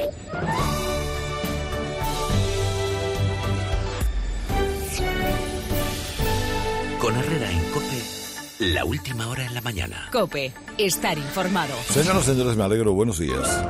Con Herrera en COPE, la última hora en la mañana. COPE, estar informado. Señoras y señores, me alegro. Buenos días.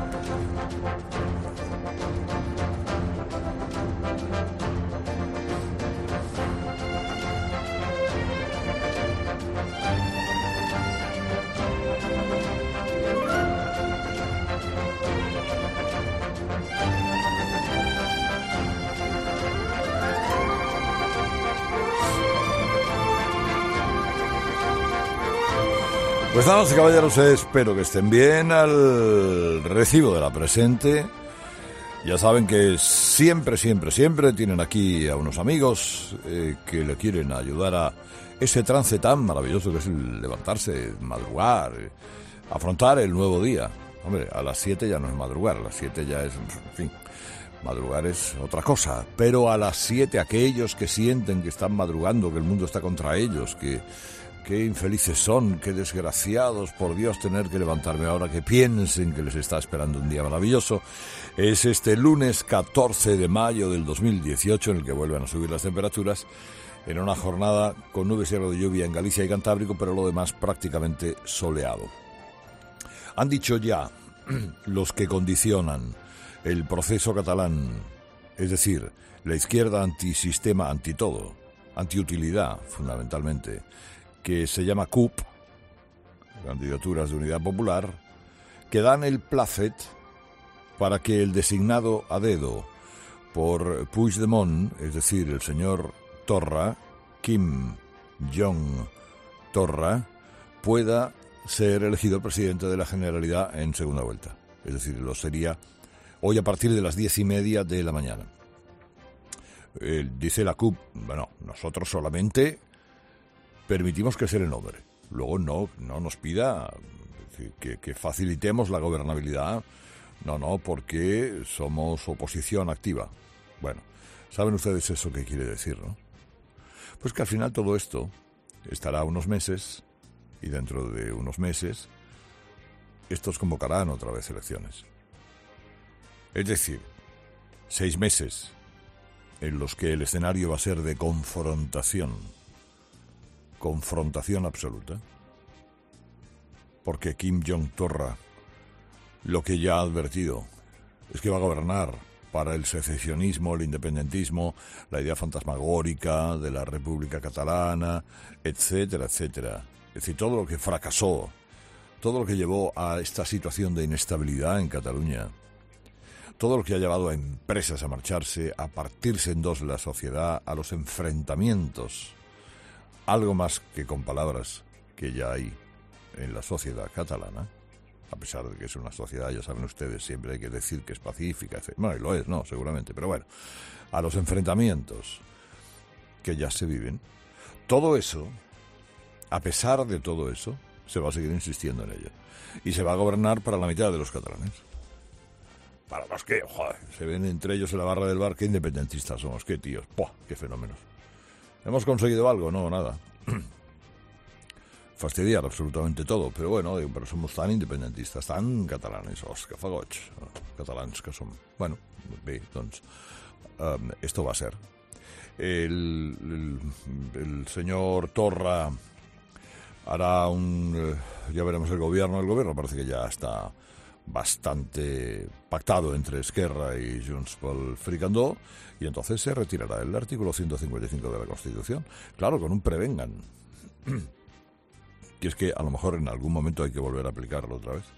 Pues damas y caballeros, espero que estén bien al recibo de la presente. Ya saben que siempre tienen aquí a unos amigos que le quieren ayudar a ese trance tan maravilloso que es el levantarse, madrugar, afrontar el nuevo día. Hombre, a las 7 ya no es madrugar, a las 7 ya es, en fin, madrugar es otra cosa. Pero a las 7 aquellos que sienten que están madrugando, que el mundo está contra ellos, que qué infelices son, qué desgraciados, por Dios, tener que levantarme ahora, que piensen que les está esperando un día maravilloso. Es este lunes 14 de mayo del 2018 en el que vuelven a subir las temperaturas, en una jornada con nubes y algo de lluvia en Galicia y Cantábrico, pero lo demás prácticamente soleado. Han dicho ya los que condicionan el proceso catalán, es decir, la izquierda antisistema, antitodo, antiutilidad fundamentalmente, que se llama CUP, Candidaturas de Unidad Popular, que dan el placet para que el designado a dedo por Puigdemont, es decir, el señor Torra, Kim Jong Torra, pueda ser elegido presidente de la Generalidad en segunda vuelta. Es decir, lo sería hoy a partir de las 10:30 de la mañana. Dice la CUP, bueno, nosotros solamente permitimos que sea el nombre. Luego no nos pida que facilitemos la gobernabilidad. No, porque somos oposición activa. Bueno, ¿saben ustedes eso qué quiere decir, no? Pues que al final todo esto estará unos meses y dentro de unos meses estos convocarán otra vez elecciones. Es decir, 6 meses en los que el escenario va a ser de confrontación absoluta, porque Kim Jong Torra lo que ya ha advertido es que va a gobernar para el secesionismo, el independentismo, la idea fantasmagórica de la República Catalana, etcétera, etcétera. Es decir, todo lo que fracasó, todo lo que llevó a esta situación de inestabilidad en Cataluña, todo lo que ha llevado a empresas a marcharse, a partirse en dos la sociedad, a los enfrentamientos, algo más que con palabras que ya hay en la sociedad catalana, a pesar de que es una sociedad, ya saben ustedes, siempre hay que decir que es pacífica, etc. Bueno, y lo es, no, seguramente, pero bueno, a los enfrentamientos que ya se viven, todo eso, a pesar de todo eso, se va a seguir insistiendo en ella. Y se va a gobernar para la mitad de los catalanes. Para los que, joder, se ven entre ellos en la barra del bar, qué independentistas somos, qué tíos, ¡puah!, qué fenómenos. ¿Hemos conseguido algo? No, nada. Fastidiar absolutamente todo, pero bueno, pero somos tan independentistas, tan catalanes, que fagots, catalans que som. Bueno, bé, doncs, esto va a ser. El señor Torra hará ya veremos el gobierno parece que ya está bastante pactado entre Esquerra y Junts pel Fricandó, y entonces se retirará el artículo 155 de la Constitución, claro, con un prevengan. Y es que a lo mejor en algún momento hay que volver a aplicarlo otra vez.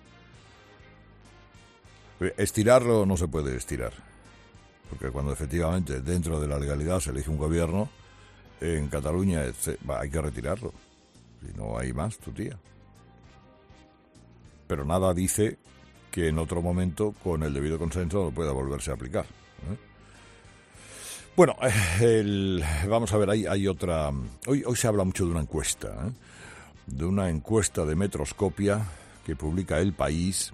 Estirarlo no se puede estirar, porque cuando efectivamente dentro de la legalidad se elige un gobierno, en Cataluña hay que retirarlo, si no hay más, tu tía. Pero nada dice que en otro momento, con el debido consenso, no pueda volverse a aplicar. Bueno, vamos a ver, hay otra. Hoy se habla mucho de una encuesta, de una encuesta de Metroscopia que publica El País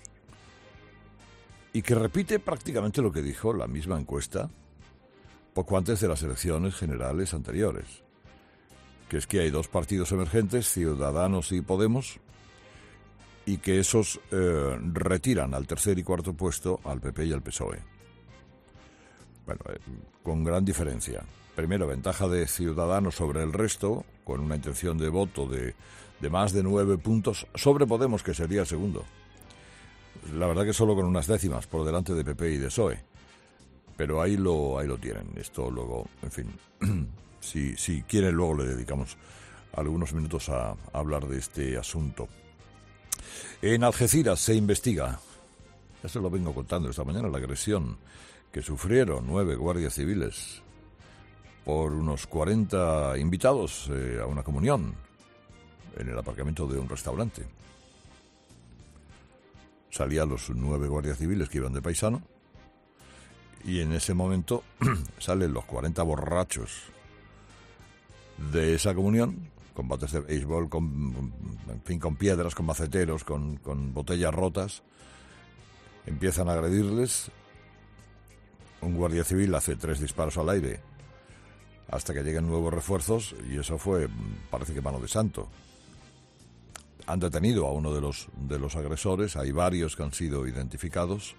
y que repite prácticamente lo que dijo la misma encuesta poco antes de las elecciones generales anteriores, que es que hay dos partidos emergentes, Ciudadanos y Podemos, y que esos retiran al tercer y cuarto puesto al PP y al PSOE. Bueno, con gran diferencia. Primero, ventaja de Ciudadanos sobre el resto, con una intención de voto de más de 9 puntos sobre Podemos, que sería el segundo. La verdad que solo con unas décimas por delante de PP y de PSOE. Pero ahí lo tienen. Esto luego, en fin, si quieren luego le dedicamos algunos minutos a hablar de este asunto. En Algeciras se investiga, ya se lo vengo contando esta mañana, la agresión que sufrieron 9 guardias civiles por unos 40 invitados a una comunión en el aparcamiento de un restaurante. Salían los 9 guardias civiles que iban de paisano y en ese momento salen los 40 borrachos de esa comunión, con bates de béisbol, con piedras, con maceteros, con botellas rotas. Empiezan a agredirles. Un guardia civil hace 3 disparos al aire hasta que llegan nuevos refuerzos y eso fue, parece que mano de santo. Han detenido a uno de los agresores, hay varios que han sido identificados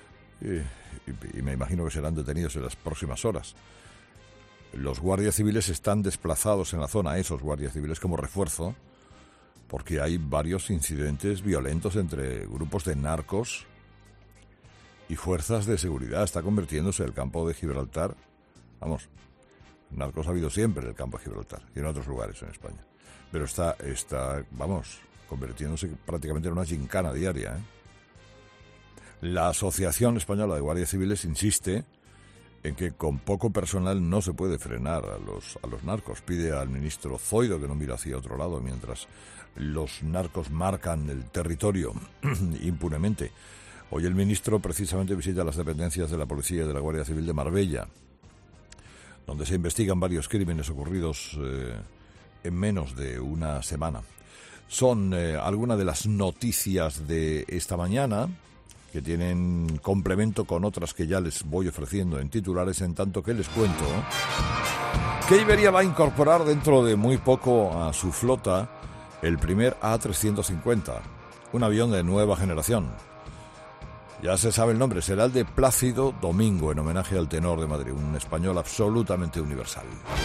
y me imagino que serán detenidos en las próximas horas. Los guardias civiles están desplazados en la zona, esos guardias civiles como refuerzo, porque hay varios incidentes violentos entre grupos de narcos y fuerzas de seguridad. Está convirtiéndose el campo de Gibraltar, vamos, narcos ha habido siempre en el campo de Gibraltar y en otros lugares en España, pero está vamos, convirtiéndose prácticamente en una gincana diaria, ¿eh? La Asociación Española de Guardias Civiles insiste en que con poco personal no se puede frenar a los narcos. Pide al ministro Zoido que no mire hacia otro lado mientras los narcos marcan el territorio impunemente. Hoy el ministro precisamente visita las dependencias de la Policía y de la Guardia Civil de Marbella, donde se investigan varios crímenes ocurridos en menos de una semana. Son algunas de las noticias de esta mañana, que tienen complemento con otras que ya les voy ofreciendo en titulares, en tanto que les cuento que Iberia va a incorporar dentro de muy poco a su flota el primer A350, un avión de nueva generación. Ya se sabe el nombre, será el de Plácido Domingo, en homenaje al tenor de Madrid, un español absolutamente universal.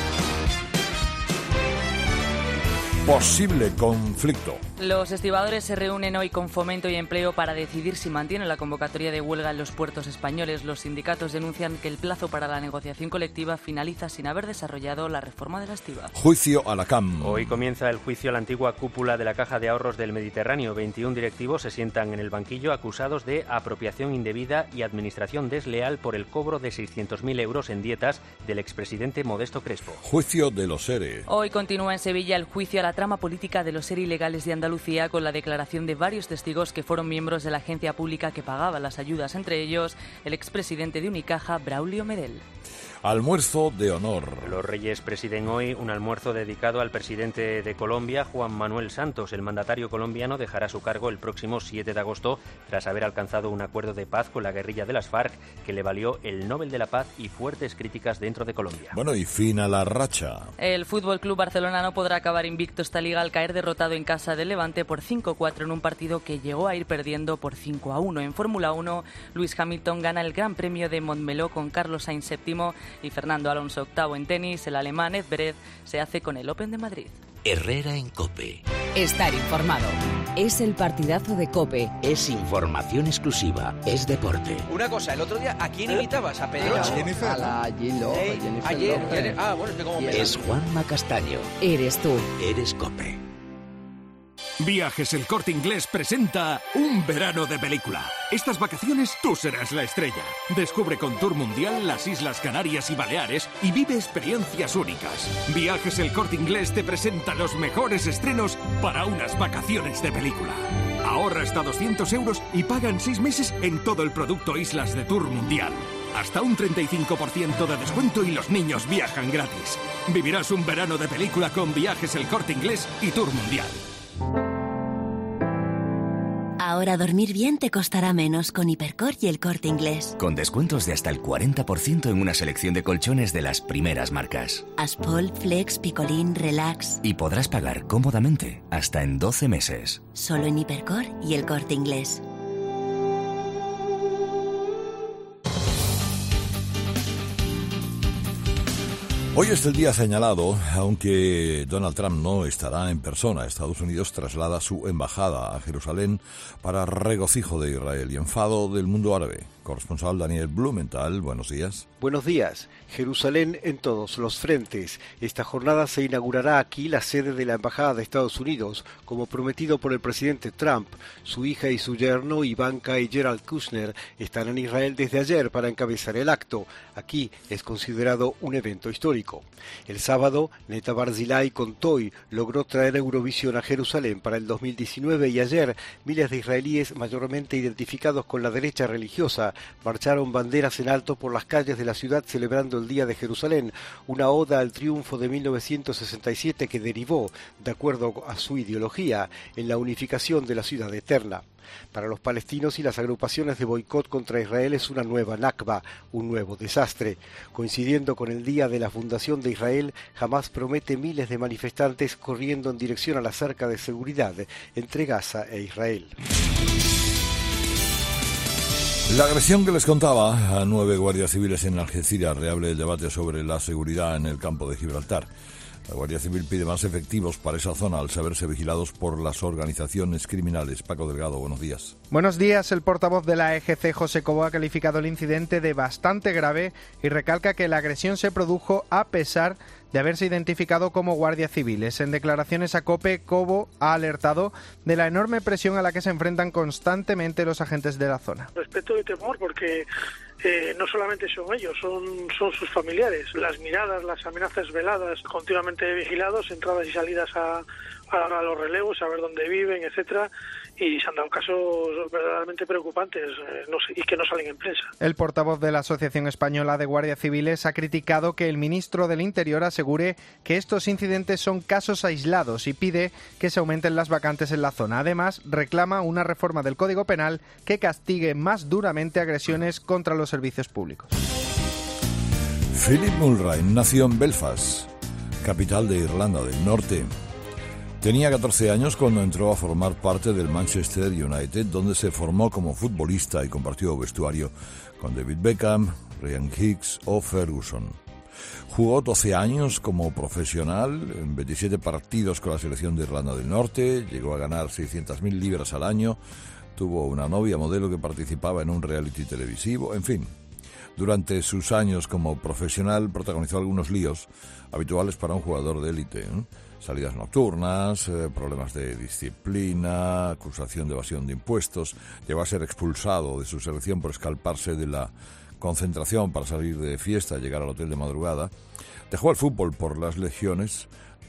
Posible conflicto. Los estibadores se reúnen hoy con Fomento y Empleo para decidir si mantienen la convocatoria de huelga en los puertos españoles. Los sindicatos denuncian que el plazo para la negociación colectiva finaliza sin haber desarrollado la reforma de la estiba. Juicio a la CAM. Hoy comienza el juicio a la antigua cúpula de la Caja de Ahorros del Mediterráneo. 21 directivos se sientan en el banquillo acusados de apropiación indebida y administración desleal por el cobro de 600.000 euros en dietas del expresidente Modesto Crespo. Juicio de los ERE. Hoy continúa en Sevilla el juicio a la trama política de los ERE ilegales de Andalucía, con la declaración de varios testigos que fueron miembros de la agencia pública que pagaba las ayudas, entre ellos el expresidente de Unicaja, Braulio Medel. Almuerzo de honor. Los Reyes presiden hoy un almuerzo dedicado al presidente de Colombia, Juan Manuel Santos. El mandatario colombiano dejará su cargo el próximo 7 de agosto tras haber alcanzado un acuerdo de paz con la guerrilla de las FARC que le valió el Nobel de la Paz y fuertes críticas dentro de Colombia. Bueno, y fin a la racha. El Fútbol Club Barcelona no podrá acabar invicto esta liga al caer derrotado en casa del Levante por 5-4 en un partido que llegó a ir perdiendo por 5-1. En Fórmula 1, Lewis Hamilton gana el Gran Premio de Montmeló con Carlos Sainz séptimo y Fernando Alonso octavo. En tenis, el alemán Ed Zverev se hace con el Open de Madrid. Herrera en COPE. Estar informado. Es el partidazo de COPE. Es información exclusiva. Es deporte. Una cosa, el otro día, ¿a quién imitabas? ¿A Pedroche? A la J-Lo. Ayer. Bueno, es que como me... Es Juanma Castaño. Eres tú. Eres COPE. Viajes El Corte Inglés presenta Un verano de película. Estas vacaciones tú serás la estrella. Descubre con Tour Mundial las Islas Canarias y Baleares y vive experiencias únicas. Viajes El Corte Inglés te presenta los mejores estrenos para unas vacaciones de película. Ahorra hasta 200 euros y paga en 6 meses en todo el producto Islas de Tour Mundial. Hasta un 35% de descuento y los niños viajan gratis. Vivirás un verano de película con Viajes El Corte Inglés y Tour Mundial. Ahora dormir bien te costará menos con Hipercor y El Corte Inglés. Con descuentos de hasta el 40% en una selección de colchones de las primeras marcas. Aspol, Flex, Picolín, Relax. Y podrás pagar cómodamente hasta en 12 meses. Solo en Hipercor y El Corte Inglés. Hoy es el día señalado, aunque Donald Trump no estará en persona. Estados Unidos traslada su embajada a Jerusalén para regocijo de Israel y enfado del mundo árabe. Corresponsal Daniel Blumenthal, buenos días. Buenos días. Jerusalén en todos los frentes. Esta jornada se inaugurará aquí la sede de la Embajada de Estados Unidos, como prometido por el presidente Trump. Su hija y su yerno, Ivanka y Jared Kushner, están en Israel desde ayer para encabezar el acto. Aquí es considerado un evento histórico. El sábado, Neta Barzilai con Toy logró traer Eurovisión a Jerusalén para el 2019 y ayer miles de israelíes mayormente identificados con la derecha religiosa marcharon banderas en alto por las calles de la ciudad celebrando el Día de Jerusalén, una oda al triunfo de 1967 que derivó, de acuerdo a su ideología, en la unificación de la ciudad eterna. Para los palestinos y las agrupaciones de boicot contra Israel es una nueva Nakba, un nuevo desastre. Coincidiendo con el día de la fundación de Israel, Hamás promete miles de manifestantes corriendo en dirección a la cerca de seguridad entre Gaza e Israel. La agresión que les contaba a 9 guardias civiles en Algeciras reabre el debate sobre la seguridad en el campo de Gibraltar. La Guardia Civil pide más efectivos para esa zona al saberse vigilados por las organizaciones criminales. Paco Delgado, buenos días. Buenos días. El portavoz de la EGC, José Cobo, ha calificado el incidente de bastante grave y recalca que la agresión se produjo a pesar de haberse identificado como guardias civiles. En declaraciones a COPE, Cobo ha alertado de la enorme presión a la que se enfrentan constantemente los agentes de la zona. Respeto y temor porque no solamente son ellos, son sus familiares. Las miradas, las amenazas veladas, continuamente vigilados, entradas y salidas a los relevos, a ver dónde viven, etcétera, y se han dado casos verdaderamente preocupantes y que no salen en prensa. El portavoz de la Asociación Española de Guardias Civiles ha criticado que el ministro del Interior asegure que estos incidentes son casos aislados y pide que se aumenten las vacantes en la zona. Además, reclama una reforma del Código Penal que castigue más duramente agresiones contra los servicios públicos. Philip Mulrain nació en Belfast, capital de Irlanda del Norte. Tenía 14 años cuando entró a formar parte del Manchester United, donde se formó como futbolista y compartió vestuario con David Beckham, Ryan Giggs o Ferguson. Jugó 12 años como profesional, en 27 partidos con la selección de Irlanda del Norte, llegó a ganar 600.000 libras al año, tuvo una novia modelo que participaba en un reality televisivo, en fin. Durante sus años como profesional protagonizó algunos líos habituales para un jugador de élite, Salidas nocturnas, problemas de disciplina, acusación de evasión de impuestos. Llegó a ser expulsado de su selección por escaparse de la concentración para salir de fiesta, llegar al hotel de madrugada. Dejó el fútbol por las lesiones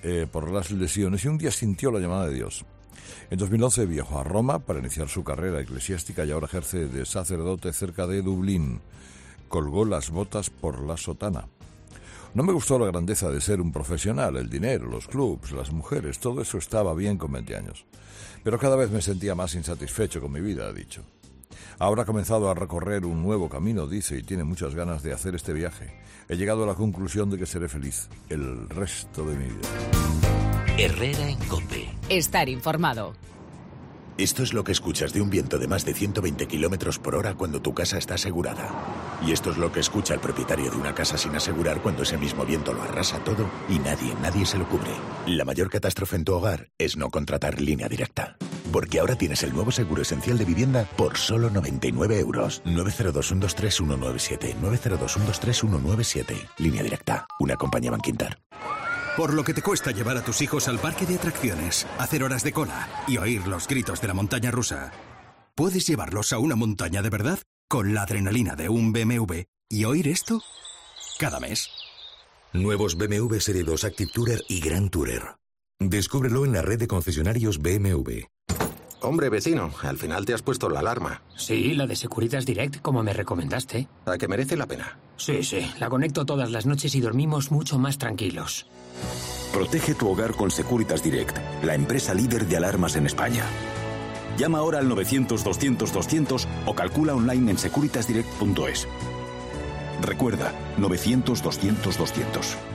y un día sintió la llamada de Dios. En 2011 viajó a Roma para iniciar su carrera eclesiástica y ahora ejerce de sacerdote cerca de Dublín. Colgó las botas por la sotana. No me gustó la grandeza de ser un profesional, el dinero, los clubs, las mujeres, todo eso estaba bien con 20 años. Pero cada vez me sentía más insatisfecho con mi vida, ha dicho. Ahora ha comenzado a recorrer un nuevo camino, dice, y tiene muchas ganas de hacer este viaje. He llegado a la conclusión de que seré feliz el resto de mi vida. Herrera en COPE. Estar informado. Esto es lo que escuchas de un viento de más de 120 kilómetros por hora cuando tu casa está asegurada. Y esto es lo que escucha el propietario de una casa sin asegurar cuando ese mismo viento lo arrasa todo y nadie se lo cubre. La mayor catástrofe en tu hogar es no contratar Línea Directa. Porque ahora tienes el nuevo seguro esencial de vivienda por solo 99 euros. 902-123-197. 902-123-197. Línea Directa. Una compañía Bankinter. Por lo que te cuesta llevar a tus hijos al parque de atracciones, hacer horas de cola y oír los gritos de la montaña rusa, puedes llevarlos a una montaña de verdad con la adrenalina de un BMW y oír esto cada mes. Nuevos BMW Serie 2 Active Tourer y Grand Tourer. Descúbrelo en la red de concesionarios BMW. Hombre, vecino, al final te has puesto la alarma. Sí, la de Securitas Direct, como me recomendaste. ¿A que merece la pena? Sí, la conecto todas las noches y dormimos mucho más tranquilos. Protege tu hogar con Securitas Direct, la empresa líder de alarmas en España. Llama ahora al 900-200-200 o calcula online en securitasdirect.es. Recuerda, 900-200-200.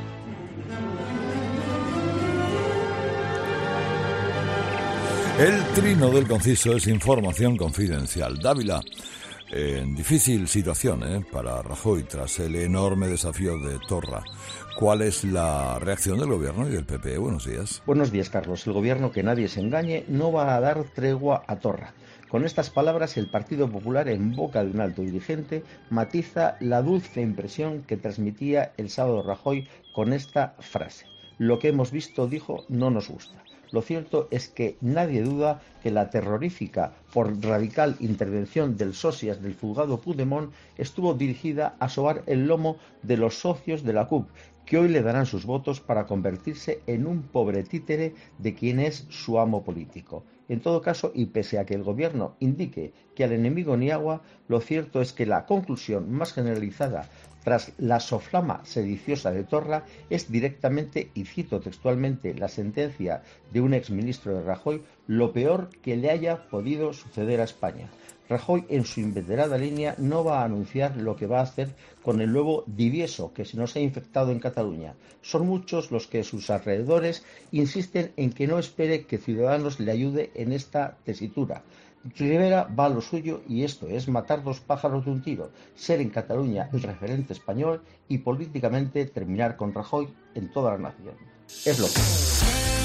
El trino del conciso es información confidencial. Dávila, en difícil situación para Rajoy tras el enorme desafío de Torra. ¿Cuál es la reacción del Gobierno y del PP? Buenos días. Buenos días, Carlos. El Gobierno, que nadie se engañe, no va a dar tregua a Torra. Con estas palabras, el Partido Popular, en boca de un alto dirigente, matiza la dulce impresión que transmitía el sábado Rajoy con esta frase. Lo que hemos visto, dijo, no nos gusta. Lo cierto es que nadie duda que la terrorífica por radical intervención del socias del juzgado Puigdemont estuvo dirigida a sobar el lomo de los socios de la CUP, que hoy le darán sus votos para convertirse en un pobre títere de quien es su amo político. En todo caso, y pese a que el Gobierno indique que al enemigo ni agua, lo cierto es que la conclusión más generalizada tras la soflama sediciosa de Torra es directamente, y cito textualmente la sentencia de un exministro de Rajoy, lo peor que le haya podido suceder a España. Rajoy, en su inveterada línea, no va a anunciar lo que va a hacer con el nuevo divieso que se nos ha infectado en Cataluña. Son muchos los que sus alrededores insisten en que no espere que Ciudadanos le ayude en esta tesitura. Rivera va a lo suyo y esto es matar dos pájaros de un tiro, ser en Cataluña el referente español y políticamente terminar con Rajoy en toda la nación. Es lo que es.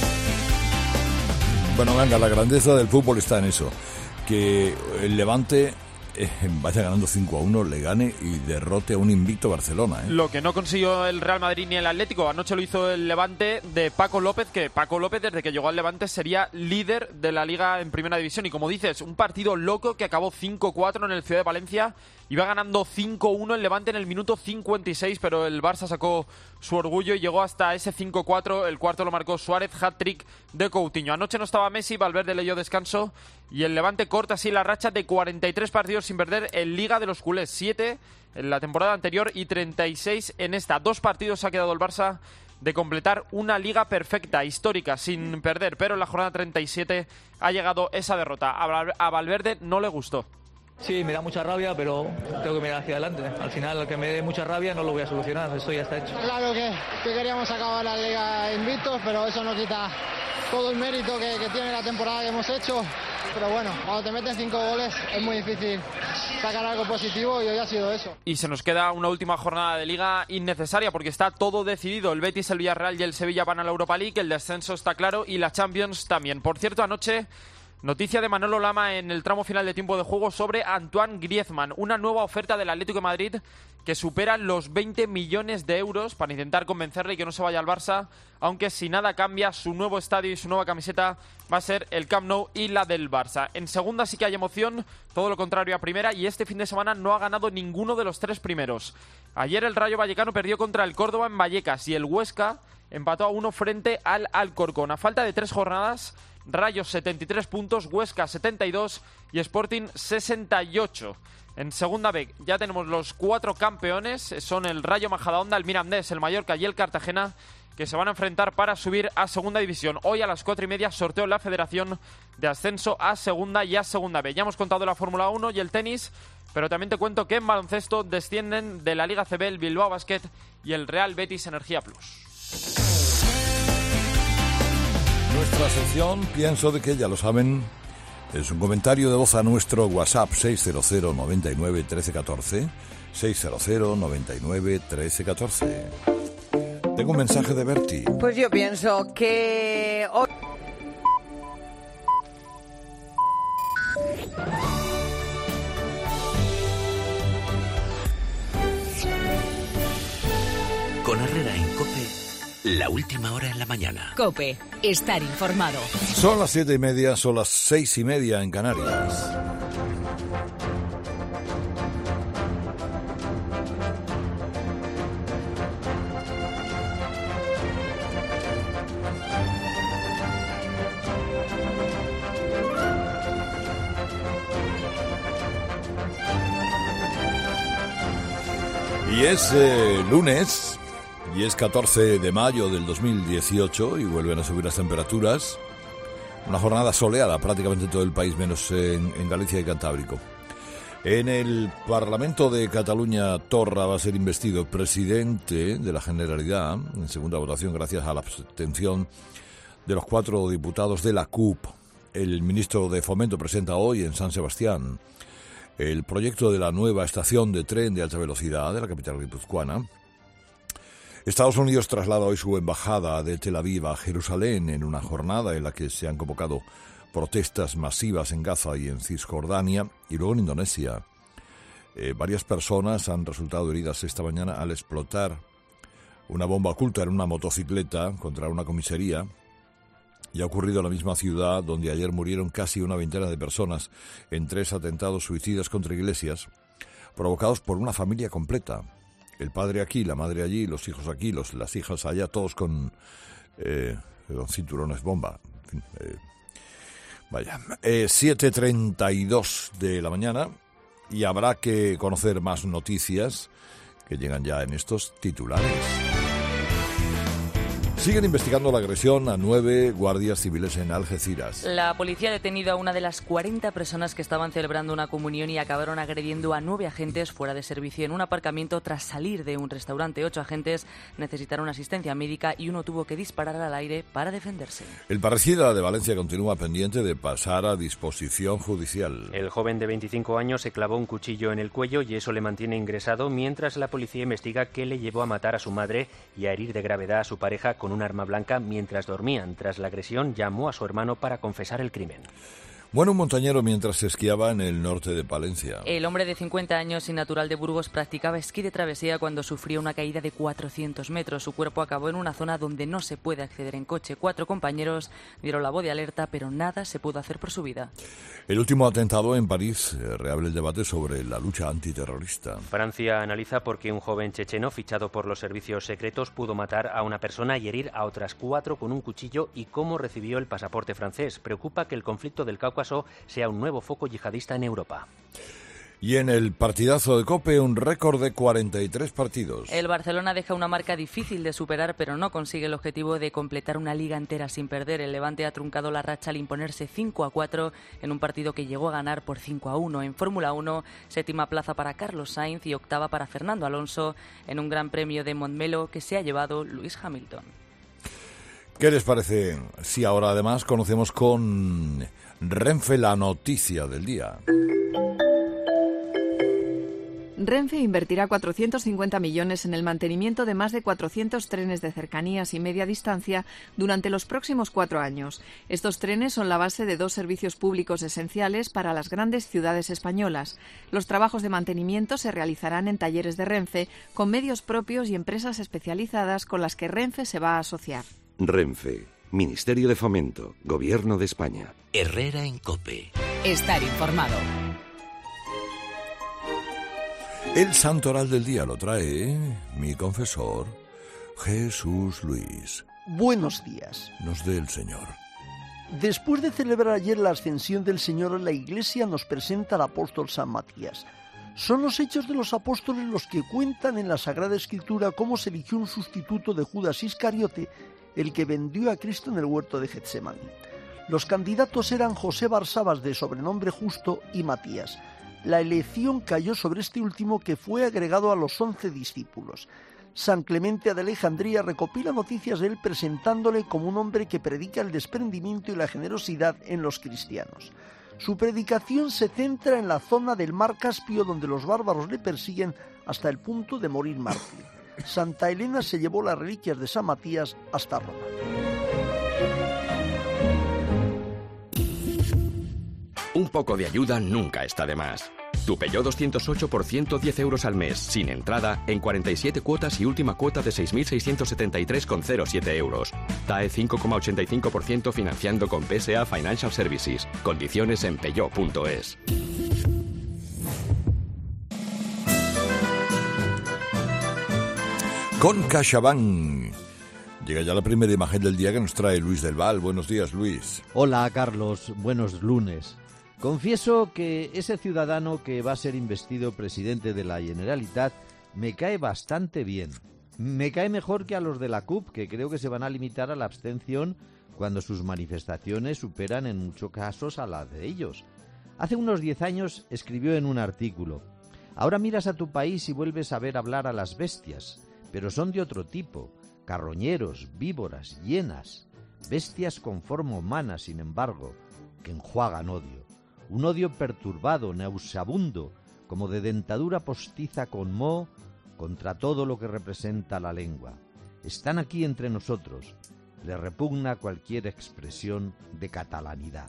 Bueno, venga, la grandeza del fútbol está en eso, que el Levante vaya ganando 5-1, le gane y derrote a un invicto Barcelona. Lo que no consiguió el Real Madrid ni el Atlético. Anoche lo hizo el Levante de Paco López, que Paco López desde que llegó al Levante sería líder de la Liga en Primera División. Y como dices, un partido loco que acabó 5-4 en el Ciudad de Valencia. Iba ganando 5-1 el Levante en el minuto 56, pero el Barça sacó su orgullo y llegó hasta ese 5-4. El cuarto lo marcó Suárez, hat-trick de Coutinho. Anoche no estaba Messi, Valverde leyó descanso y el Levante corta así la racha de 43 partidos sin perder en Liga de los culés. 7 en la temporada anterior y 36 en esta. 2 partidos ha quedado el Barça de completar una liga perfecta, histórica, sin perder, pero en la jornada 37 ha llegado esa derrota. A Valverde no le gustó. Sí, me da mucha rabia, pero tengo que mirar hacia adelante. Al final, lo que me dé mucha rabia no lo voy a solucionar, esto ya está hecho. Claro que queríamos acabar la liga invictos, pero eso no quita todo el mérito que tiene la temporada que hemos hecho. Pero bueno, cuando te meten 5 goles es muy difícil sacar algo positivo y hoy ha sido eso. Y se nos queda una última jornada de liga innecesaria porque está todo decidido. El Betis, el Villarreal y el Sevilla van a la Europa League, el descenso está claro y la Champions también. Por cierto, anoche, noticia de Manolo Lama en el tramo final de tiempo de juego sobre Antoine Griezmann, una nueva oferta del Atlético de Madrid que supera los 20 millones de euros para intentar convencerle y que no se vaya al Barça, aunque si nada cambia, su nuevo estadio y su nueva camiseta va a ser el Camp Nou y la del Barça. En segunda sí que hay emoción, todo lo contrario a primera, y este fin de semana no ha ganado ninguno de los 3 primeros. Ayer el Rayo Vallecano perdió contra el Córdoba en Vallecas y el Huesca empató a 1 frente al Alcorcón. A falta de 3 jornadas, Rayo 73 puntos, Huesca 72 y Sporting 68. En segunda B ya tenemos los 4 campeones, son el Rayo Majadahonda, el Mirandés, el Mallorca y el Cartagena, que se van a enfrentar para subir a segunda división. Hoy a las 4:30 sorteo la Federación de Ascenso a segunda y a segunda B. Ya hemos contado la Fórmula 1 y el tenis, pero también te cuento que en baloncesto descienden de la Liga CB el Bilbao Basket y el Real Betis Energía Plus. Nuestra sección, pienso de que ya lo saben, es un comentario de voz a nuestro WhatsApp 600 99 13 14, 600 99 13 14. Tengo un mensaje de Berti. Pues yo pienso que hoy... Con Herrera en COPE, la última hora en la mañana. COPE, estar informado. Son las 7:30, son las 6:30 en Canarias. Y es lunes, y es 14 de mayo del 2018, y vuelven a subir las temperaturas. Una jornada soleada prácticamente en todo el país, menos en Galicia y Cantábrico. En el Parlamento de Cataluña, Torra va a ser investido presidente de la Generalidad en segunda votación gracias a la abstención de los 4 diputados de la CUP. El ministro de Fomento presenta hoy en San Sebastián el proyecto de la nueva estación de tren de alta velocidad de la capital guipuzcoana. Estados Unidos traslada hoy su embajada de Tel Aviv a Jerusalén en una jornada en la que se han convocado protestas masivas en Gaza y en Cisjordania, y luego en Indonesia. Varias personas han resultado heridas esta mañana al explotar una bomba oculta en una motocicleta contra una comisaría, y ha ocurrido en la misma ciudad donde ayer murieron casi una veintena de personas en 3 atentados suicidas contra iglesias, provocados por una familia completa. El padre aquí, la madre allí, los hijos aquí, las hijas allá, todos con cinturones bomba. En fin, vaya, 7:32 de la mañana, y habrá que conocer más noticias que llegan ya en estos titulares. Siguen investigando la agresión a 9 guardias civiles en Algeciras. La policía ha detenido a una de las 40 personas que estaban celebrando una comunión y acabaron agrediendo a 9 agentes fuera de servicio en un aparcamiento tras salir de un restaurante. 8 agentes necesitaron asistencia médica y uno tuvo que disparar al aire para defenderse. El parricida de Valencia continúa pendiente de pasar a disposición judicial. El joven de 25 años se clavó un cuchillo en el cuello y eso le mantiene ingresado mientras la policía investiga qué le llevó a matar a su madre y a herir de gravedad a su pareja con un arma blanca mientras dormían. Tras la agresión, llamó a su hermano para confesar el crimen. Muere un montañero mientras esquiaba en el norte de Palencia. El hombre de 50 años y natural de Burgos practicaba esquí de travesía cuando sufrió una caída de 400 metros. Su cuerpo acabó en una zona donde no se puede acceder en coche. 4 compañeros dieron la voz de alerta, pero nada se pudo hacer por su vida. El último atentado en París reabre el debate sobre la lucha antiterrorista. Francia analiza por qué un joven checheno fichado por los servicios secretos pudo matar a una persona y herir a otras 4 con un cuchillo y cómo recibió el pasaporte francés. Preocupa que el conflicto del Cáucaso sea un nuevo foco yihadista en Europa. Y en el partidazo de COPE, un récord de 43 partidos. El Barcelona deja una marca difícil de superar, pero no consigue el objetivo de completar una liga entera sin perder. El Levante ha truncado la racha al imponerse 5-4 en un partido que llegó a ganar por 5-1. En Fórmula 1, 7ª plaza para Carlos Sainz y 8ª para Fernando Alonso en un gran premio de Montmeló que se ha llevado Lewis Hamilton. ¿Qué les parece si ahora además conocemos con Renfe la noticia del día? Renfe invertirá 450 millones en el mantenimiento de más de 400 trenes de cercanías y media distancia durante los próximos 4 años. Estos trenes son la base de 2 servicios públicos esenciales para las grandes ciudades españolas. Los trabajos de mantenimiento se realizarán en talleres de Renfe, con medios propios y empresas especializadas con las que Renfe se va a asociar. Renfe, Ministerio de Fomento, Gobierno de España. Herrera en COPE. Estar informado. El santoral del día lo trae mi confesor, Jesús Luis. Buenos días. Nos dé el Señor. Después de celebrar ayer la ascensión del Señor, la Iglesia nos presenta al apóstol San Matías. Son los hechos de los apóstoles los que cuentan en la Sagrada Escritura cómo se eligió un sustituto de Judas Iscariote, el que vendió a Cristo en el huerto de Getsemaní. Los candidatos eran José Barsabas, de sobrenombre Justo, y Matías. La elección cayó sobre este último, que fue agregado a los 11 discípulos. San Clemente de Alejandría recopila noticias de él presentándole como un hombre que predica el desprendimiento y la generosidad en los cristianos. Su predicación se centra en la zona del mar Caspio, donde los bárbaros le persiguen hasta el punto de morir mártir. Santa Elena se llevó las reliquias de San Matías hasta Roma. Un poco de ayuda nunca está de más. Tu Peugeot 208 por 110 euros al mes, sin entrada, en 47 cuotas y última cuota de 6.673,07 euros. TAE 5,85% financiando con PSA Financial Services. Condiciones en peugeot.es. Con CaixaBank. Llega ya la primera imagen del día que nos trae Luis del Val. Buenos días, Luis. Hola, Carlos. Buenos lunes. Confieso que ese ciudadano que va a ser investido presidente de la Generalitat me cae bastante bien. Me cae mejor que a los de la CUP, que creo que se van a limitar a la abstención cuando sus manifestaciones superan en muchos casos a las de ellos. Hace unos 10 años escribió en un artículo: ahora miras a tu país y vuelves a ver hablar a las bestias, pero son de otro tipo, carroñeros, víboras, hienas, bestias con forma humana, sin embargo, que enjuagan odio, un odio perturbado, nauseabundo, como de dentadura postiza con moho contra todo lo que representa la lengua. Están aquí entre nosotros, les repugna cualquier expresión de catalanidad.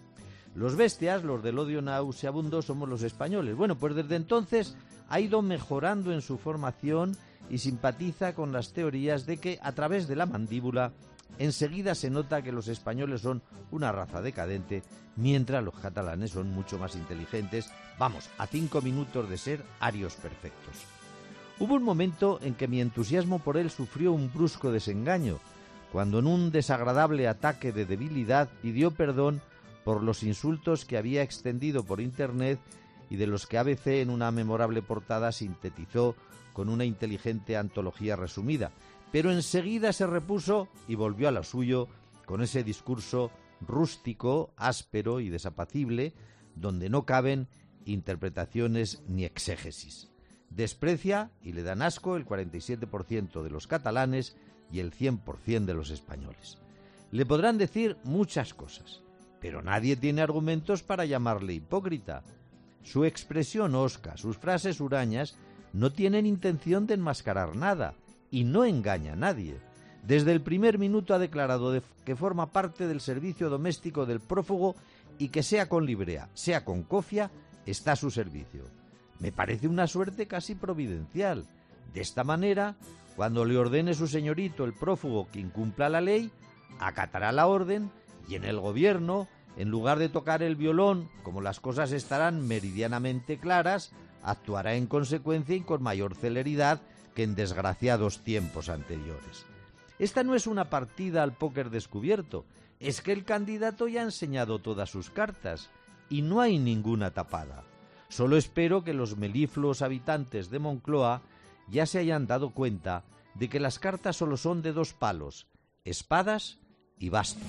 Los bestias, los del odio nauseabundo, somos los españoles. Bueno, pues desde entonces ha ido mejorando en su formación y simpatiza con las teorías de que a través de la mandíbula enseguida se nota que los españoles son una raza decadente, mientras los catalanes son mucho más inteligentes, vamos, a 5 minutos de ser arios perfectos. Hubo un momento en que mi entusiasmo por él sufrió un brusco desengaño, cuando en un desagradable ataque de debilidad pidió perdón por los insultos que había extendido por internet y de los que ABC en una memorable portada sintetizó con una inteligente antología resumida, pero enseguida se repuso y volvió a lo suyo con ese discurso rústico, áspero y desapacible, donde no caben interpretaciones ni exégesis. Desprecia y le dan asco el 47% de los catalanes y el 100% de los españoles. Le podrán decir muchas cosas, pero nadie tiene argumentos para llamarle hipócrita. Su expresión hosca, sus frases hurañas, no tienen intención de enmascarar nada y no engaña a nadie. Desde el primer minuto ha declarado que forma parte del servicio doméstico del prófugo y que sea con librea, sea con cofia, está a su servicio. Me parece una suerte casi providencial. De esta manera, cuando le ordene su señorito el prófugo que incumpla la ley, acatará la orden y en el gobierno, en lugar de tocar el violón, como las cosas estarán meridianamente claras, actuará en consecuencia y con mayor celeridad que en desgraciados tiempos anteriores. Esta no es una partida al póker descubierto, es que el candidato ya ha enseñado todas sus cartas y no hay ninguna tapada. Solo espero que los melifluos habitantes de Moncloa ya se hayan dado cuenta de que las cartas solo son de 2 palos, espadas y bastos.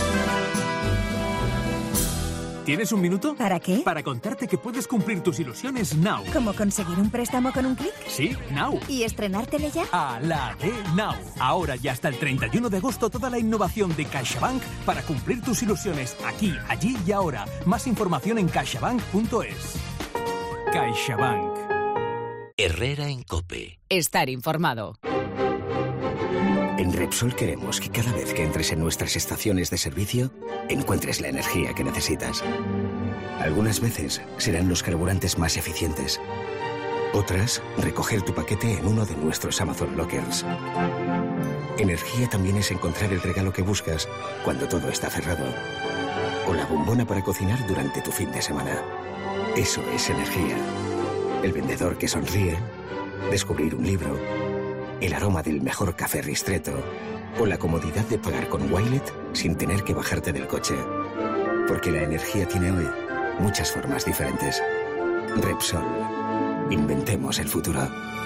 ¿Tienes un minuto? ¿Para qué? Para contarte que puedes cumplir tus ilusiones now. ¿Cómo conseguir un préstamo con un clic? Sí, now. ¿Y estrenártele ya? A la de now. Ahora y hasta el 31 de agosto toda la innovación de CaixaBank para cumplir tus ilusiones aquí, allí y ahora. Más información en caixabank.es. CaixaBank. Herrera en COPE. Estar informado. En Repsol queremos que cada vez que entres en nuestras estaciones de servicio, encuentres la energía que necesitas. Algunas veces serán los carburantes más eficientes. Otras, recoger tu paquete en uno de nuestros Amazon Lockers. Energía también es encontrar el regalo que buscas cuando todo está cerrado. O la bombona para cocinar durante tu fin de semana. Eso es energía. El vendedor que sonríe, descubrir un libro, el aroma del mejor café Ristretto o la comodidad de pagar con Wilet sin tener que bajarte del coche. Porque la energía tiene hoy muchas formas diferentes. Repsol. Inventemos el futuro.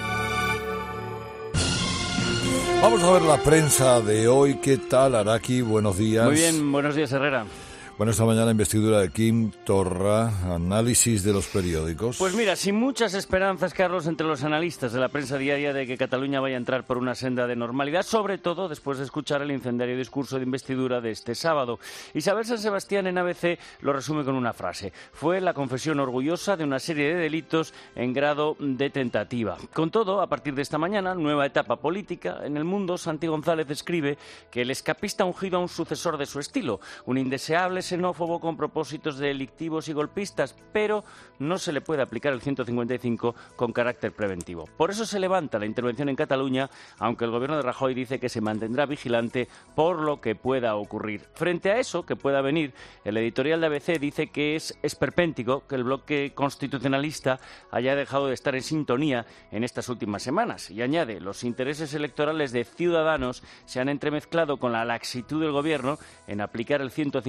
Vamos a ver la prensa de hoy. ¿Qué tal, Araki? Buenos días. Muy bien, buenos días, Herrera. Bueno, esta mañana investidura de Quim Torra, análisis de los periódicos. Pues mira, sin muchas esperanzas, Carlos, entre los analistas de la prensa diaria de que Cataluña vaya a entrar por una senda de normalidad, sobre todo después de escuchar el incendiario discurso de investidura de este sábado. Isabel San Sebastián en ABC lo resume con una frase. Fue la confesión orgullosa de una serie de delitos en grado de tentativa. Con todo, a partir de esta mañana, nueva etapa política en el mundo, Santi González escribe que el escapista ha ungido a un sucesor de su estilo, un indeseable xenófobo con propósitos delictivos y golpistas, pero no se le puede aplicar el 155 con carácter preventivo. Por eso se levanta la intervención en Cataluña, aunque el gobierno de Rajoy dice que se mantendrá vigilante por lo que pueda ocurrir. Frente a eso que pueda venir, el editorial de ABC dice que es esperpéntico que el bloque constitucionalista haya dejado de estar en sintonía en estas últimas semanas. Y añade, los intereses electorales de Ciudadanos se han entremezclado con la laxitud del gobierno en aplicar el 155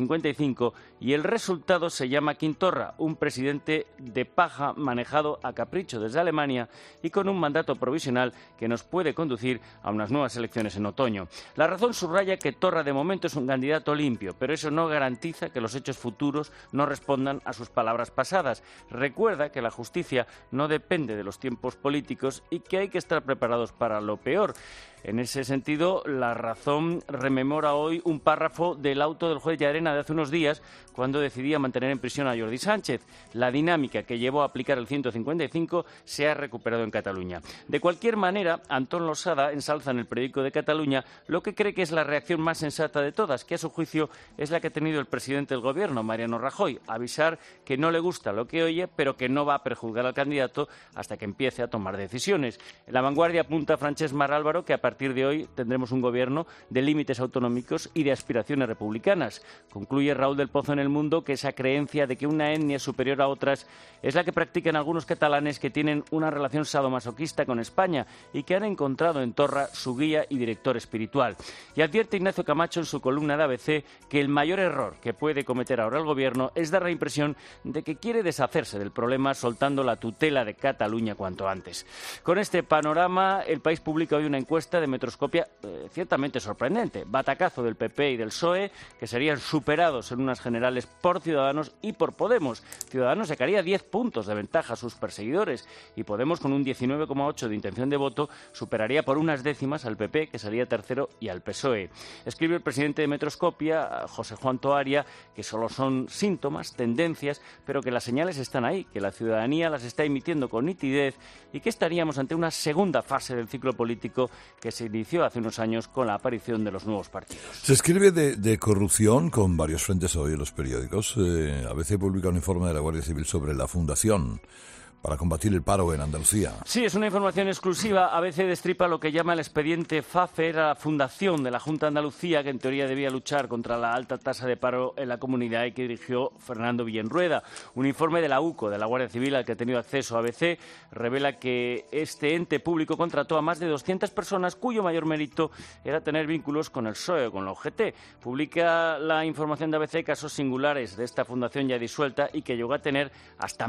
55 y el resultado se llama Quintorra, un presidente de paja manejado a capricho desde Alemania y con un mandato provisional que nos puede conducir a unas nuevas elecciones en otoño. La razón subraya que Torra de momento es un candidato limpio, pero eso no garantiza que los hechos futuros no respondan a sus palabras pasadas. Recuerda que la justicia no depende de los tiempos políticos y que hay que estar preparados para lo peor. En ese sentido, La Razón rememora hoy un párrafo del auto del juez Llarena de hace unos días, cuando decidía mantener en prisión a Jordi Sánchez. La dinámica que llevó a aplicar el 155 se ha recuperado en Cataluña. De cualquier manera, Antón Losada ensalza en el periódico de Cataluña lo que cree que es la reacción más sensata de todas, que a su juicio es la que ha tenido el presidente del Gobierno, Mariano Rajoy, avisar que no le gusta lo que oye, pero que no va a prejuzgar al candidato hasta que empiece a tomar decisiones. En La Vanguardia apunta Francesc Mar Álvaro que a partir de hoy tendremos un gobierno de límites autonómicos y de aspiraciones republicanas. Concluye Raúl del Pozo en El Mundo que esa creencia de que una etnia es superior a otras es la que practican algunos catalanes que tienen una relación sadomasoquista con España y que han encontrado en Torra su guía y director espiritual. Y advierte Ignacio Camacho en su columna de ABC que el mayor error que puede cometer ahora el gobierno es dar la impresión de que quiere deshacerse del problema soltando la tutela de Cataluña cuanto antes. Con este panorama, El País publica hoy una encuesta de Metroscopia ciertamente sorprendente. Batacazo del PP y del PSOE, que serían superados en unas generales por Ciudadanos y por Podemos. Ciudadanos sacaría 10 puntos de ventaja a sus perseguidores y Podemos, con un 19,8 de intención de voto, superaría por unas décimas al PP, que sería tercero, y al PSOE. Escribe el presidente de Metroscopia, José Juan Toaria, que solo son síntomas, tendencias, pero que las señales están ahí, que la ciudadanía las está emitiendo con nitidez y que estaríamos ante una segunda fase del ciclo político que se inició hace unos años con la aparición de los nuevos partidos. Se escribe de corrupción con varios frentes hoy en los periódicos. ABC publica un informe de la Guardia Civil sobre la Fundación para combatir el paro en Andalucía. Sí, es una información exclusiva. ABC destripa lo que llama el expediente FAFE, era la fundación de la Junta de Andalucía, que en teoría debía luchar contra la alta tasa de paro en la comunidad y que dirigió Fernando Villenrueda. Un informe de la UCO, de la Guardia Civil, al que ha tenido acceso ABC, revela que este ente público contrató a más de 200 personas cuyo mayor mérito era tener vínculos con el PSOE o con la UGT. Publica la información de ABC casos singulares de esta fundación ya disuelta y que llegó a tener hasta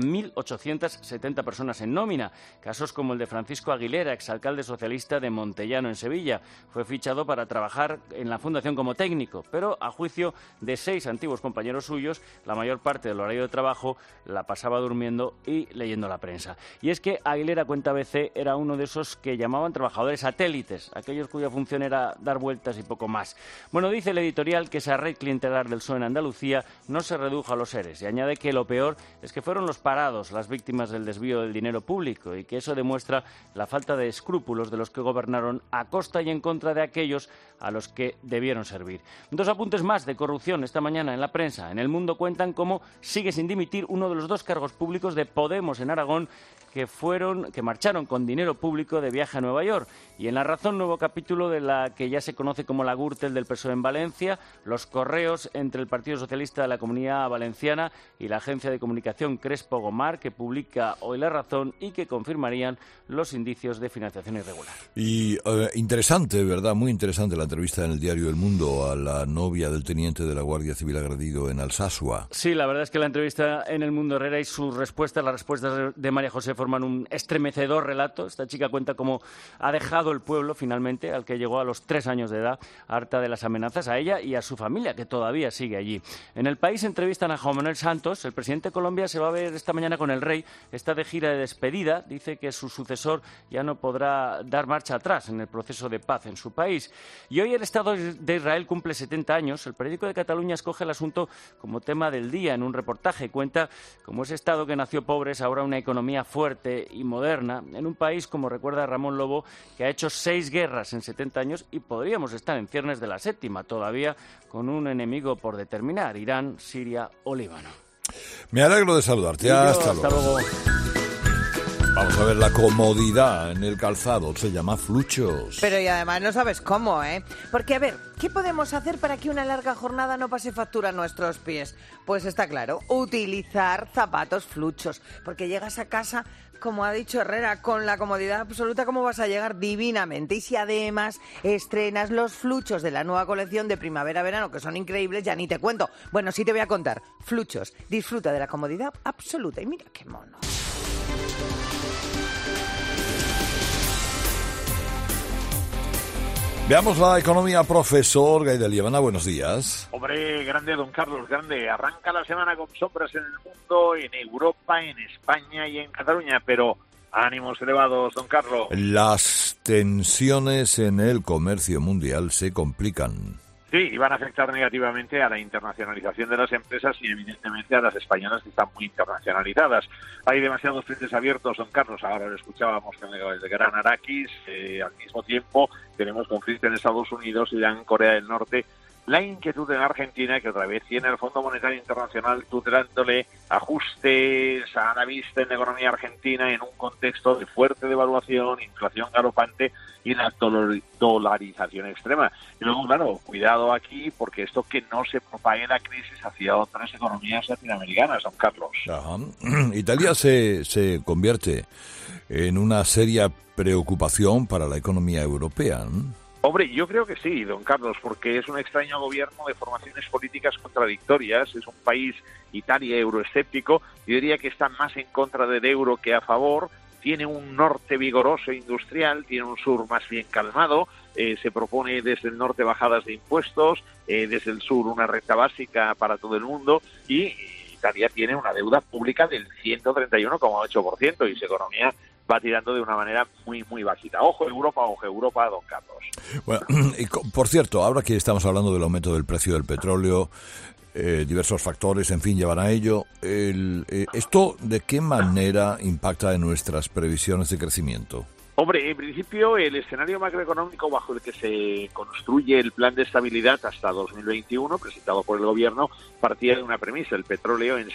1.870 personas en nómina. Casos como el de Francisco Aguilera, exalcalde socialista de Montellano, en Sevilla. Fue fichado para trabajar en la fundación como técnico, pero a juicio de 6 antiguos compañeros suyos, la mayor parte del horario de trabajo la pasaba durmiendo y leyendo la prensa. Y es que Aguilera, cuenta ABC, era uno de esos que llamaban trabajadores satélites, aquellos cuya función era dar vueltas y poco más. Bueno, dice el editorial que esa red clientelar del PSOE en Andalucía no se redujo a los ERES y añade que lo peor es que fueron los parados las víctimas del desvío del dinero público y que eso demuestra la falta de escrúpulos de los que gobernaron a costa y en contra de aquellos a los que debieron servir. 2 apuntes más de corrupción esta mañana en la prensa. En El Mundo cuentan cómo sigue sin dimitir uno de los 2 cargos públicos de Podemos en Aragón que marcharon con dinero público de viaje a Nueva York. Y en La Razón, nuevo capítulo de la que ya se conoce como la Gürtel del PSOE en Valencia, los correos entre el Partido Socialista de la Comunidad Valenciana y la agencia de comunicación Crespo Gomar, que publica hoy La Razón y que confirmarían los indicios de financiación irregular. Y interesante, ¿verdad? Muy interesante la entrevista en el diario El Mundo a la novia del teniente de la Guardia Civil agredido en Alsasua. Sí, la verdad es que la entrevista en El Mundo Herrera y sus respuestas, las respuestas de María José, forman un estremecedor relato. Esta chica cuenta cómo ha dejado el pueblo, finalmente, al que llegó a los 3 años de edad, harta de las amenazas a ella y a su familia, que todavía sigue allí. En El País entrevistan a Juan Manuel Santos. El presidente de Colombia se va a ver esta mañana con el rey. Está de gira de despedida. Dice que su sucesor ya no podrá dar marcha atrás en el proceso de paz en su país. Y hoy el Estado de Israel cumple 70 años. El periódico de Cataluña escoge el asunto como tema del día en un reportaje. Cuenta cómo ese Estado que nació pobre es ahora una economía fuerte y moderna, en un país, como recuerda Ramón Lobo, que ha hecho 6 guerras en 70 años y podríamos estar en ciernes de la 7ª, todavía con un enemigo por determinar, Irán, Siria o Líbano. Me alegro de saludarte. Hasta luego. Vamos a ver la comodidad en el calzado, se llama fluchos. Pero y además no sabes cómo, ¿eh? Porque, a ver, ¿qué podemos hacer para que una larga jornada no pase factura a nuestros pies? Pues está claro, utilizar zapatos fluchos. Porque llegas a casa, como ha dicho Herrera, con la comodidad absoluta, ¿cómo vas a llegar? Divinamente. Y si además estrenas los fluchos de la nueva colección de primavera-verano, que son increíbles, ya ni te cuento. Bueno, sí te voy a contar. Fluchos, disfruta de la comodidad absoluta. Y mira qué mono. Veamos la economía, profesor Gaidel Liebana, buenos días. Hombre, grande, don Carlos, grande. Arranca la semana con sombras en el mundo, en Europa, en España y en Cataluña, pero ánimos elevados, don Carlos. Las tensiones en el comercio mundial se complican. Sí, y van a afectar negativamente a la internacionalización de las empresas y evidentemente a las españolas que están muy internacionalizadas. Hay demasiados frentes abiertos, don Carlos. Ahora lo escuchábamos con el gran Arakis. Al mismo tiempo tenemos conflicto en Estados Unidos, Irán, en Corea del Norte. La inquietud en Argentina, que otra vez tiene el Fondo Monetario Internacional tutelándole ajustes a la vista en la economía argentina en un contexto de fuerte devaluación, inflación galopante y la dolarización extrema. Y luego, claro, cuidado aquí, porque esto que no se propague la crisis hacia otras economías latinoamericanas, don Carlos. Ajá. Italia se convierte en una seria preocupación para la economía europea, ¿no? Hombre, yo creo que sí, don Carlos, porque es un extraño gobierno de formaciones políticas contradictorias. Es un país, Italia, euroescéptico. Yo diría que está más en contra del euro que a favor. Tiene un norte vigoroso industrial, tiene un sur más bien calmado. Se propone desde el norte bajadas de impuestos, desde el sur una renta básica para todo el mundo y Italia tiene una deuda pública del 131,8% y su economía va tirando de una manera muy, muy bajita. Ojo Europa, don Carlos. Bueno, y por cierto, ahora que estamos hablando del aumento del precio del petróleo, diversos factores, en fin, llevan a ello. ¿Esto de qué manera impacta en nuestras previsiones de crecimiento? Hombre, en principio el escenario macroeconómico bajo el que se construye el plan de estabilidad hasta 2021, presentado por el gobierno, partía de una premisa, el petróleo en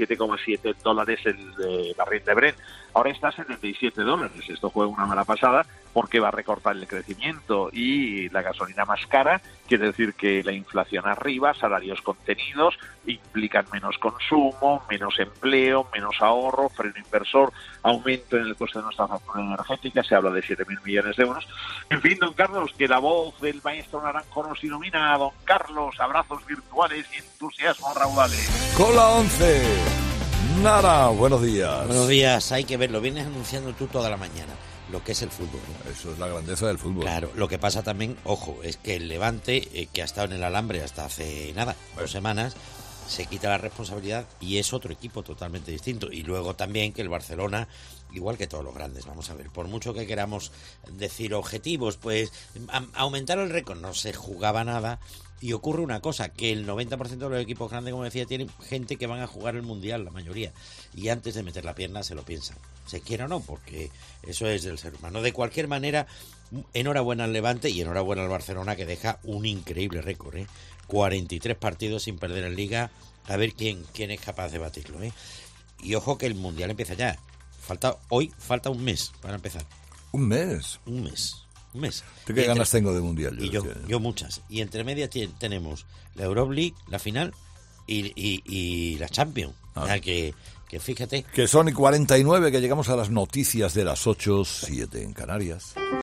$67,7 el barril de Brent. Ahora está a $77. Esto fue una mala pasada porque va a recortar el crecimiento y la gasolina más cara, quiere decir que la inflación arriba, salarios contenidos, implican menos consumo, menos empleo, menos ahorro, freno inversor, aumento en el coste de nuestra factura energética, se habla de 7.000 millones de euros. En fin, don Carlos, que la voz del maestro Naranjo nos ilumina. Don Carlos, abrazos virtuales y entusiasmo raudales. Con la 11, Nara, buenos días. Buenos días, hay que verlo, vienes anunciando tú toda la mañana lo que es el fútbol, ¿no? Eso es la grandeza del fútbol. Claro, lo que pasa también, ojo, es que el Levante, que ha estado en el alambre hasta hace nada, 2 semanas, se quita la responsabilidad y es otro equipo totalmente distinto. Y luego también que el Barcelona, igual que todos los grandes, vamos a ver, por mucho que queramos decir objetivos, pues aumentar el récord, no se jugaba nada. Y ocurre una cosa, que el 90% de los equipos grandes, como decía, tienen gente que van a jugar el Mundial, la mayoría. Y antes de meter la pierna se lo piensan, se quiera o no, porque eso es del ser humano. De cualquier manera, enhorabuena al Levante y enhorabuena al Barcelona, que deja un increíble récord, 43 partidos sin perder en Liga, a ver quién es capaz de batirlo, Y ojo que el Mundial empieza ya. Hoy falta un mes para empezar. ¿Un mes? Un mes. ¿Tú qué ganas tengo de Mundial? Yo muchas. Y entre medias tenemos la Euroleague, la final y la Champions. O sea que fíjate. Que son 49, que llegamos a las noticias de las 8:07 en Canarias.